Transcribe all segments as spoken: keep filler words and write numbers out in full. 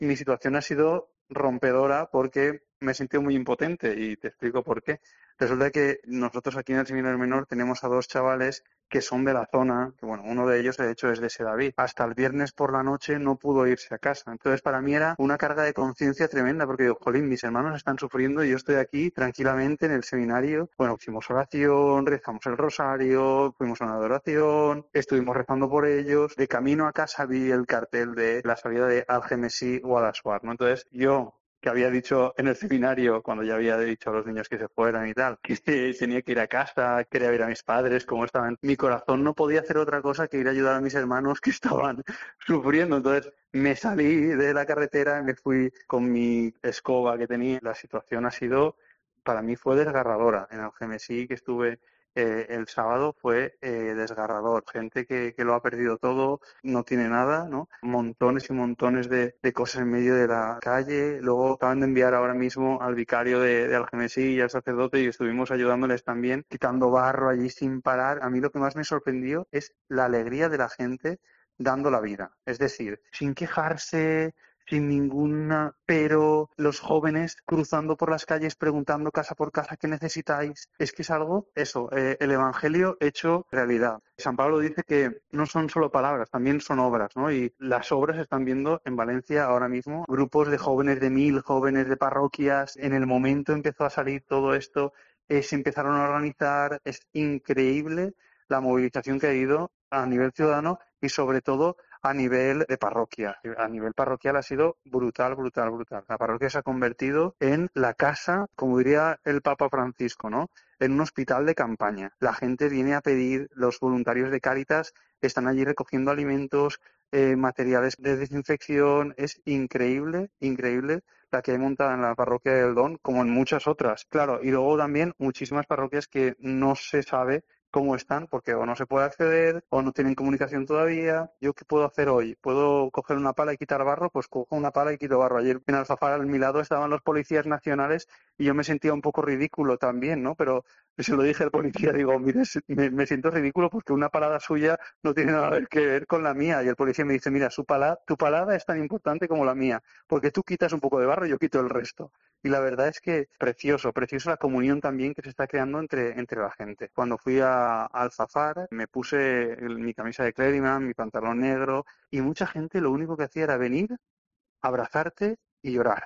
mi situación ha sido rompedora porque me he sentido muy impotente y te explico por qué. Resulta que nosotros aquí en el Seminario Menor tenemos a dos chavales que son de la zona, que bueno, uno de ellos de hecho es de Sedaví. Hasta el viernes por la noche no pudo irse a casa. Entonces para mí era una carga de conciencia tremenda porque digo, jolín, mis hermanos están sufriendo y yo estoy aquí tranquilamente en el seminario. Bueno, hicimos oración, rezamos el rosario, fuimos a una adoración, estuvimos rezando por ellos. De camino a casa vi el cartel de la salida de Algemesí o Guadassuar, ¿no? Entonces yo que había dicho en el seminario, cuando ya había dicho a los niños que se fueran y tal, que tenía que ir a casa, quería ver a mis padres, cómo estaban. Mi corazón no podía hacer otra cosa que ir a ayudar a mis hermanos que estaban sufriendo. Entonces me salí de la carretera y me fui con mi escoba que tenía. La situación ha sido, para mí fue desgarradora. En Algemesí, que estuve eh, el sábado, fue eh, desgarrador. Gente que, que lo ha perdido todo, no tiene nada, ¿no? Montones y montones de, de cosas en medio de la calle. Luego acaban de enviar ahora mismo al vicario de, de Algemesí y al sacerdote y estuvimos ayudándoles también, quitando barro allí sin parar. A mí lo que más me sorprendió es la alegría de la gente dando la vida. Es decir, sin quejarse, sin ninguna pero, los jóvenes cruzando por las calles preguntando casa por casa qué necesitáis. Es que es algo, eso, eh, el Evangelio hecho realidad. San Pablo dice que no son solo palabras, también son obras, ¿no? Y las obras se están viendo en Valencia ahora mismo. Grupos de jóvenes de mil, jóvenes de parroquias. En el momento empezó a salir todo esto, eh, se empezaron a organizar. Es increíble la movilización que ha ido a nivel ciudadano y sobre todo a nivel de parroquia. A nivel parroquial ha sido brutal, brutal, brutal. La parroquia se ha convertido en la casa, como diría el Papa Francisco, ¿no? En un hospital de campaña. La gente viene a pedir, los voluntarios de Cáritas están allí recogiendo alimentos, eh, materiales de desinfección. Es increíble, increíble la que hay montada en la parroquia del Don, como en muchas otras. Claro, y luego también muchísimas parroquias que no se sabe cómo están, porque o no se puede acceder, o no tienen comunicación todavía. ¿Yo qué puedo hacer hoy? ¿Puedo coger una pala y quitar barro? Pues cojo una pala y quito barro. Ayer en Alfafar, al mi lado, estaban los policías nacionales y yo me sentía un poco ridículo también, ¿no? Pero se lo dije al policía, digo, mire, me, me siento ridículo porque una palada suya no tiene nada que ver con la mía. Y el policía me dice, mira, su pala, tu palada es tan importante como la mía, porque tú quitas un poco de barro y yo quito el resto. Y la verdad es que precioso, precioso la comunión también que se está creando entre, entre la gente. Cuando fui a, a Alfafar, me puse el- mi camisa de Clériman, mi pantalón negro, y mucha gente lo único que hacía era venir, abrazarte y llorar.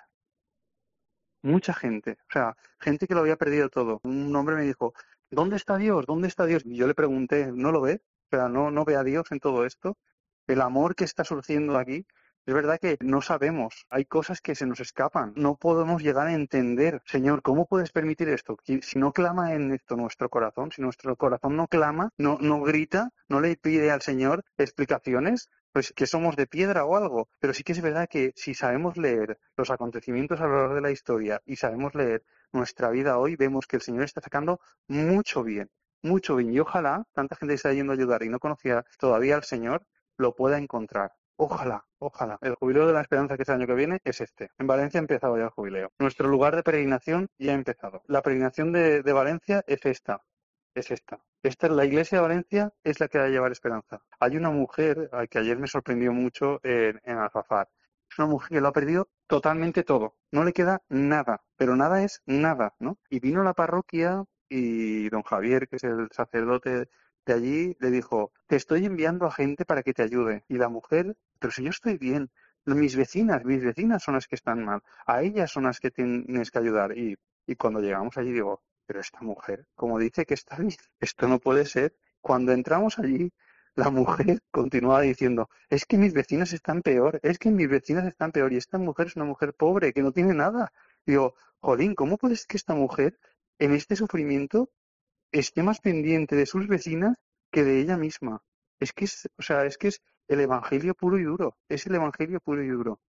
Mucha gente, o sea, gente que lo había perdido todo. Un hombre me dijo, ¿dónde está Dios? ¿Dónde está Dios? Y yo le pregunté, ¿no lo ve? O sea, ¿no, no ve a Dios en todo esto? El amor que está surgiendo aquí, es verdad que no sabemos, hay cosas que se nos escapan, no podemos llegar a entender, Señor, ¿cómo puedes permitir esto? Que si no clama en esto nuestro corazón, si nuestro corazón no clama, no, no grita, no le pide al Señor explicaciones, pues que somos de piedra o algo. Pero sí que es verdad que si sabemos leer los acontecimientos a lo largo de la historia y sabemos leer nuestra vida hoy, vemos que el Señor está sacando mucho bien, mucho bien. Y ojalá tanta gente que está yendo a ayudar y no conocía todavía al Señor, lo pueda encontrar. Ojalá, ojalá. El jubileo de la esperanza que es el año que viene es este. En Valencia ha empezado ya el jubileo. Nuestro lugar de peregrinación ya ha empezado. La peregrinación de, de Valencia es esta. Es esta. Esta es la iglesia de Valencia, es la que va a llevar esperanza. Hay una mujer a que ayer me sorprendió mucho en, en Alfafar. Es una mujer que lo ha perdido totalmente todo. No le queda nada, pero nada es nada, ¿no? Y vino a la parroquia y don Javier, que es el sacerdote de allí, le dijo, te estoy enviando a gente para que te ayude. Y la mujer, pero si yo estoy bien, mis vecinas, mis vecinas son las que están mal, a ellas son las que tienes que ayudar. Y, y cuando llegamos allí digo, pero esta mujer, como dice que está bien, esto no puede ser. Cuando entramos allí, la mujer continuaba diciendo, es que mis vecinas están peor, es que mis vecinas están peor, y esta mujer es una mujer pobre, que no tiene nada. Digo, jolín, ¿cómo puede ser que esta mujer, en este sufrimiento, esté más pendiente de sus vecinas que de ella misma? Es que es, o sea, es que es el evangelio puro y duro, es el evangelio puro y duro.